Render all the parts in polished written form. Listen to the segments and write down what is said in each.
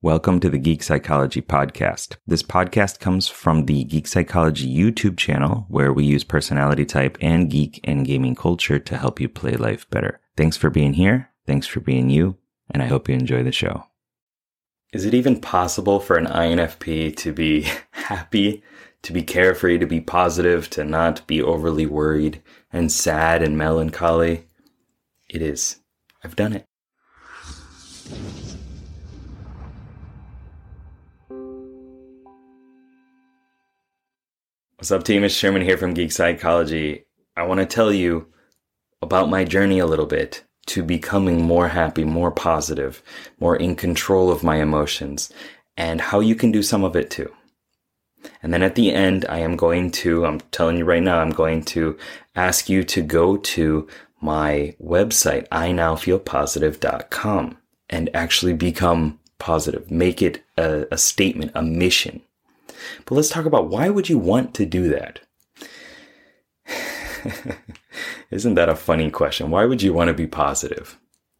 Welcome to the Geek Psychology Podcast. This podcast comes from the Geek Psychology YouTube channel, where we use personality type and geek and gaming culture to help you play life better. Thanks for being here. Thanks for being you. And I hope you enjoy the show. Is it even possible for an INFP to be happy, to be carefree, to be positive, to not be overly worried and sad and melancholy? It is. I've done it. What's up, team? It's Sherman here from Geek Psychology. I want to tell you about my journey a little bit to becoming more happy, more positive, more in control of my emotions, and how you can do some of it too. And then at the end, I'm telling you right now, I'm going to ask you to go to my website, inowfeelpositive.com, and actually become positive. Make it a statement, a mission. But let's talk about, why would you want to do that? Isn't that a funny question? Why would you want to be positive?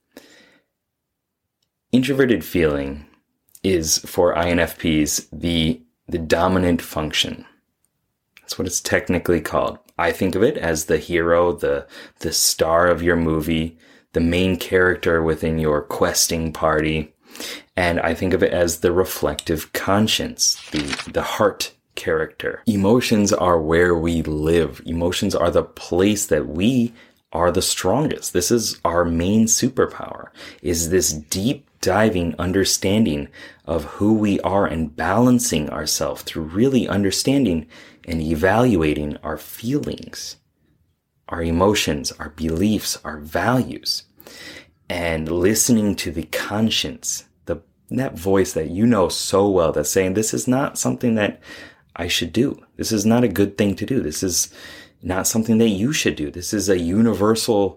Introverted feeling is, for INFPs, the dominant function. That's what it's technically called. I think of it as the hero, the star of your movie, the main character within your questing party. And I think of it as the reflective conscience, the heart character. Emotions are where we live. Emotions are the place that we are the strongest. This is our main superpower, is this deep diving understanding of who we are and balancing ourselves through really understanding and evaluating our feelings, our emotions, our beliefs, our values, and listening to the conscience, that voice that you know so well, that's saying, this is not something that I should do. This is not a good thing to do. This is not something that you should do. This is a universal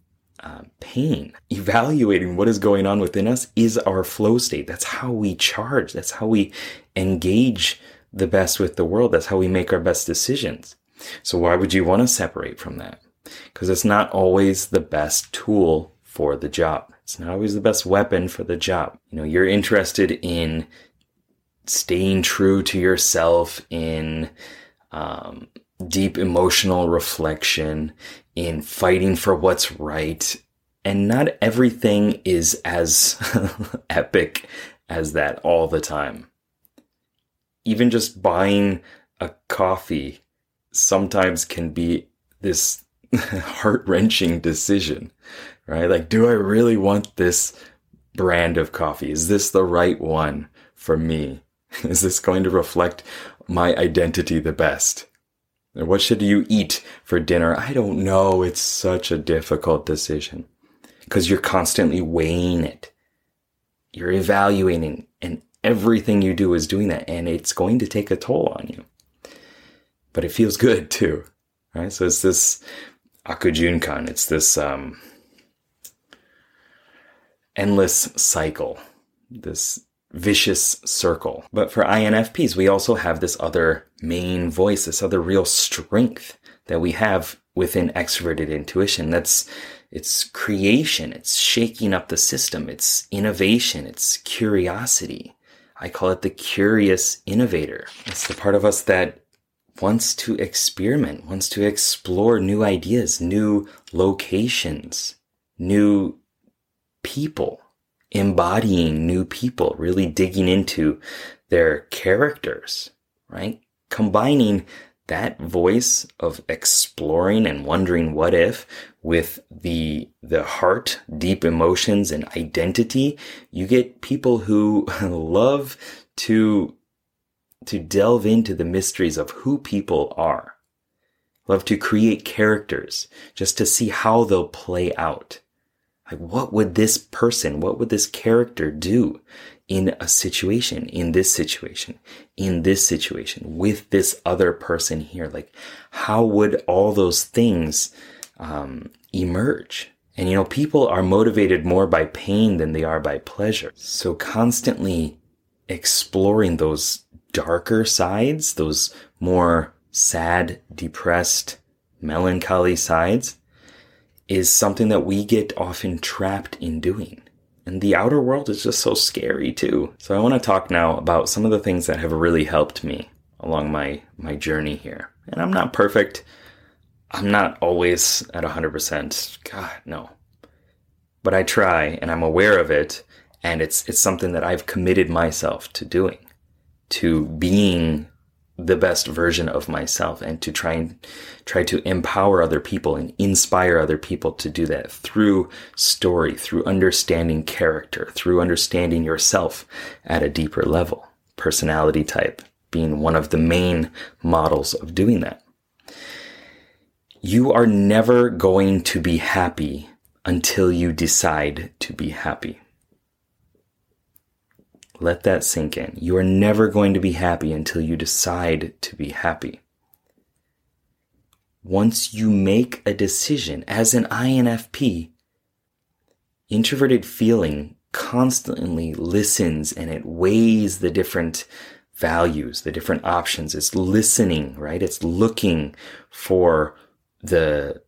pain. Evaluating what is going on within us is our flow state. That's how we charge. That's how we engage the best with the world. That's how we make our best decisions. So why would you want to separate from that? Because it's not always the best tool for the job. It's not always the best weapon for the job. You're interested in staying true to yourself, in deep emotional reflection, in fighting for what's right. And not everything is as epic as that all the time. Even just buying a coffee sometimes can be this heart-wrenching decision, right? Like, do I really want this brand of coffee? Is this the right one for me? Is this going to reflect my identity the best? And what should you eat for dinner? I don't know. It's such a difficult decision because you're constantly weighing it. You're evaluating, and everything you do is doing that, and it's going to take a toll on you. But it feels good too, right? So it's this Akujunkan. It's this endless cycle, this vicious circle. But for INFPs, we also have this other main voice, this other real strength that we have within extroverted intuition. It's creation. It's shaking up the system. It's innovation. It's curiosity. I call it the curious innovator. It's the part of us that wants to experiment, wants to explore new ideas, new locations, new people, embodying new people, really digging into their characters, right? Combining that voice of exploring and wondering what if with the heart, deep emotions, and identity, you get people who love to delve into the mysteries of who people are. Love to create characters just to see how they'll play out. Like, what would this character do in a situation, in this situation, with this other person here? Like, how would all those things emerge? And people are motivated more by pain than they are by pleasure. So constantly exploring those darker sides, those more sad, depressed, melancholy sides, is something that we get often trapped in doing. And the outer world is just so scary too. So I want to talk now about some of the things that have really helped me along my journey here. And I'm not perfect. I'm not always at 100%. God, no. But I try, and I'm aware of it, and it's something that I've committed myself to doing, to being the best version of myself, and to try to empower other people and inspire other people to do that through story, through understanding character, through understanding yourself at a deeper level. Personality type being one of the main models of doing that. You are never going to be happy until you decide to be happy. Let that sink in. You are never going to be happy until you decide to be happy. Once you make a decision as an INFP, introverted feeling constantly listens and it weighs the different values, the different options. It's listening, right? It's looking for the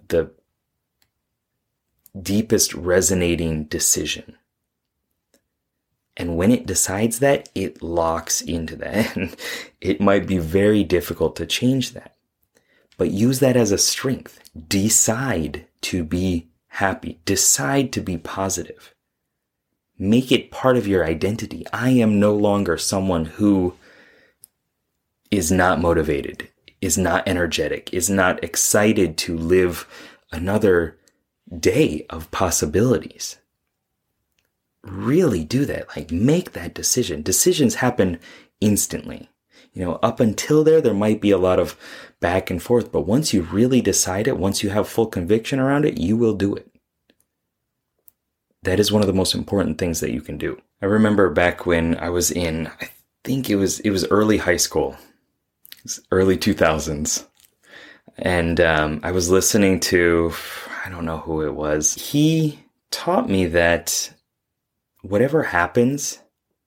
deepest resonating decision. And when it decides that, it locks into that. And it might be very difficult to change that. But use that as a strength. Decide to be happy. Decide to be positive. Make it part of your identity. I am no longer someone who is not motivated, is not energetic, is not excited to live another day of possibilities. Really do that. Like, make that decision. Decisions happen instantly. Up until there might be a lot of back and forth, but once you really decide it, once you have full conviction around it, you will do it. That is one of the most important things that you can do. I remember back when I was in, I think it was early high school, early 2000s. And I was listening to, I don't know who it was. He taught me that whatever happens,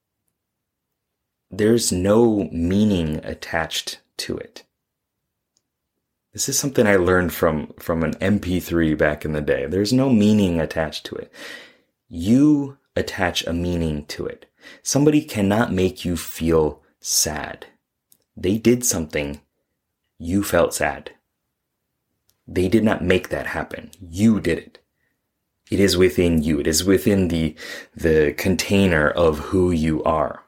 there's no meaning attached to it. This is something I learned from an MP3 back in the day. There's no meaning attached to it. You attach a meaning to it. Somebody cannot make you feel sad. They did something. You felt sad. They did not make that happen. You did it. It is within you. It is within the container of who you are.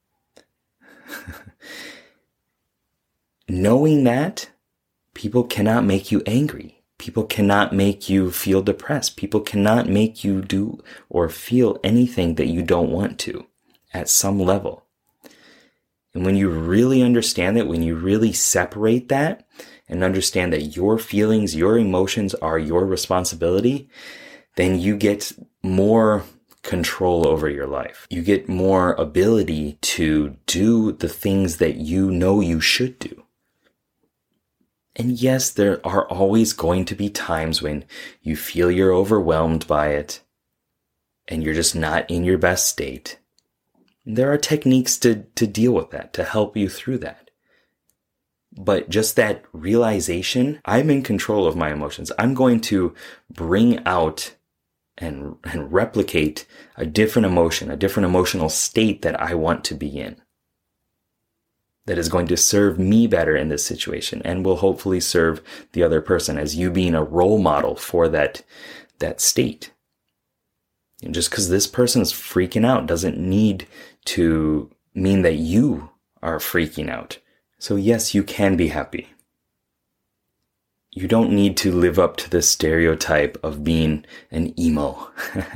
Knowing that, people cannot make you angry. People cannot make you feel depressed. People cannot make you do or feel anything that you don't want to at some level. And when you really understand that, when you really separate that and understand that your feelings, your emotions are your responsibility, then you get more control over your life. You get more ability to do the things that you know you should do. And yes, there are always going to be times when you feel you're overwhelmed by it and you're just not in your best state. There are techniques to deal with that, to help you through that. But just that realization, I'm in control of my emotions. I'm going to bring out and replicate a different emotion, a different emotional state that I want to be in. That is going to serve me better in this situation and will hopefully serve the other person as you being a role model for that state. And just because this person is freaking out doesn't need to mean that you are freaking out. So yes, you can be happy. You don't need to live up to the stereotype of being an emo.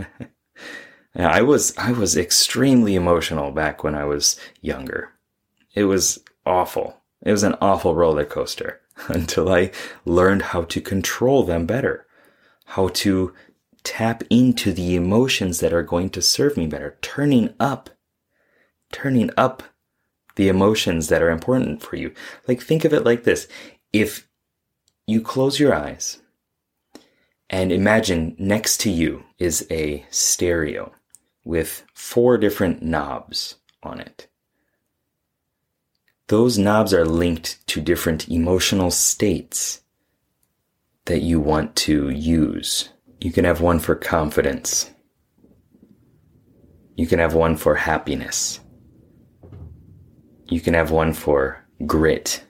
I was extremely emotional back when I was younger. It was awful. It was an awful roller coaster until I learned how to control them better, how to tap into the emotions that are going to serve me better, turning up the emotions that are important for you. Like, think of it like this. If you close your eyes and imagine next to you is a stereo with 4 different knobs on it. Those knobs are linked to different emotional states that you want to use. You can have one for confidence, You can have one for happiness. You can have one for grit.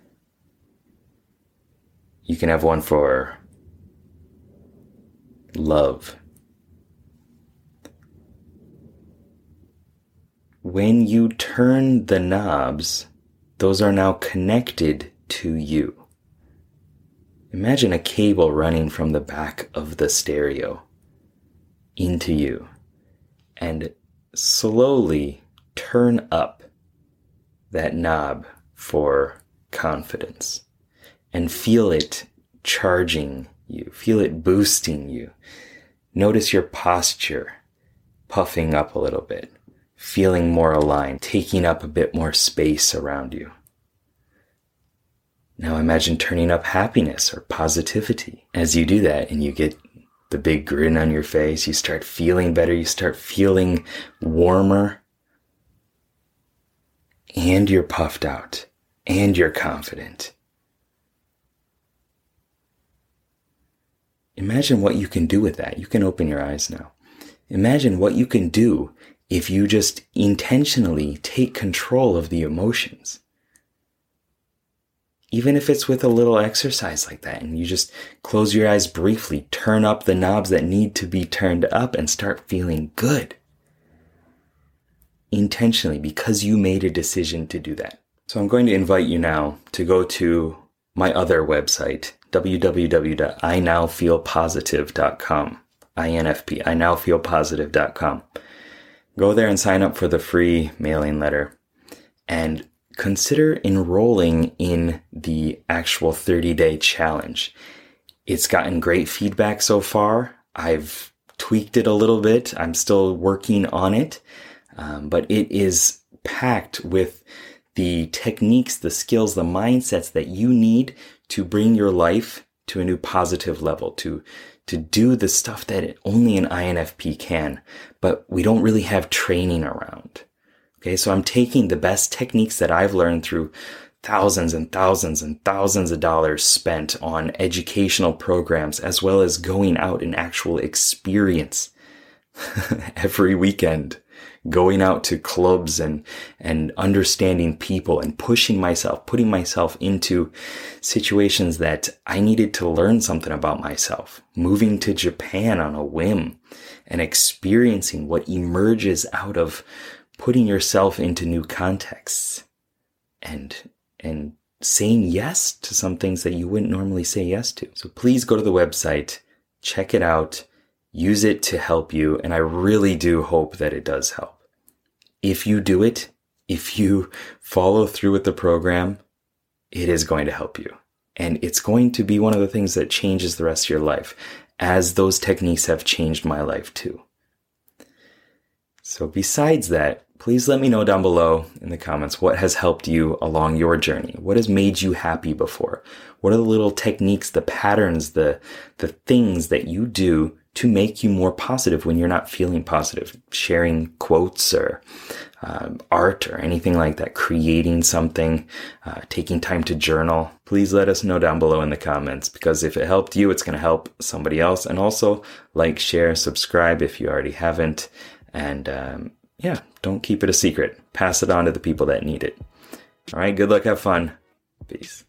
You can have one for love. When you turn the knobs, those are now connected to you. Imagine a cable running from the back of the stereo into you, and slowly turn up that knob for confidence and feel it charging you, feel it boosting you. Notice your posture puffing up a little bit, feeling more aligned, taking up a bit more space around you. Now imagine turning up happiness or positivity. As you do that and you get the big grin on your face, you start feeling better, you start feeling warmer, and you're puffed out, and you're confident. Imagine what you can do with that. You can open your eyes now. Imagine what you can do if you just intentionally take control of the emotions. Even if it's with a little exercise like that, and you just close your eyes briefly, turn up the knobs that need to be turned up, and start feeling good. Intentionally, because you made a decision to do that. So I'm going to invite you now to go to my other website, www.inowfeelpositive.com. INFP, inowfeelpositive.com. Go there and sign up for the free mailing letter, and consider enrolling in the actual 30-day challenge. It's gotten great feedback so far. I've tweaked it a little bit. I'm still working on it, but it is packed with the techniques, the skills, the mindsets that you need to bring your life to a new positive level, to do the stuff that only an INFP can, but we don't really have training around. Okay, so I'm taking the best techniques that I've learned through thousands and thousands and thousands of dollars spent on educational programs, as well as going out and actual experience every weekend, going out to clubs and understanding people and putting myself into situations that I needed to learn something about myself, moving to Japan on a whim and experiencing what emerges out of putting yourself into new contexts and saying yes to some things that you wouldn't normally say yes to. So please go to the website, check it out, use it to help you. And I really do hope that it does help. If you do it, if you follow through with the program, it is going to help you. And it's going to be one of the things that changes the rest of your life, as those techniques have changed my life too. So besides that, please let me know down below in the comments what has helped you along your journey. What has made you happy before? What are the little techniques, the patterns, the things that you do to make you more positive when you're not feeling positive? Sharing quotes or art or anything like that, creating something, taking time to journal. Please let us know down below in the comments, because if it helped you, it's going to help somebody else. And also like, share, subscribe if you already haven't. And don't keep it a secret. Pass it on to the people that need it. All right, good luck, have fun. Peace.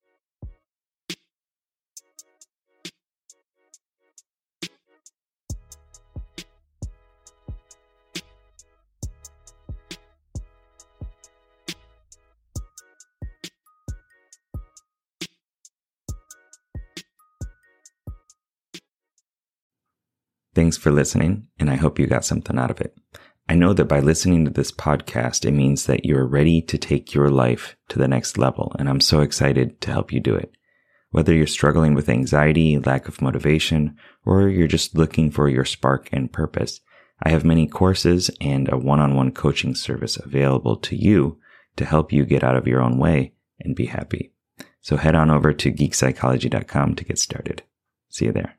Thanks for listening, and I hope you got something out of it. I know that by listening to this podcast, it means that you're ready to take your life to the next level, and I'm so excited to help you do it. Whether you're struggling with anxiety, lack of motivation, or you're just looking for your spark and purpose, I have many courses and a one-on-one coaching service available to you to help you get out of your own way and be happy. So head on over to geekpsychology.com to get started. See you there.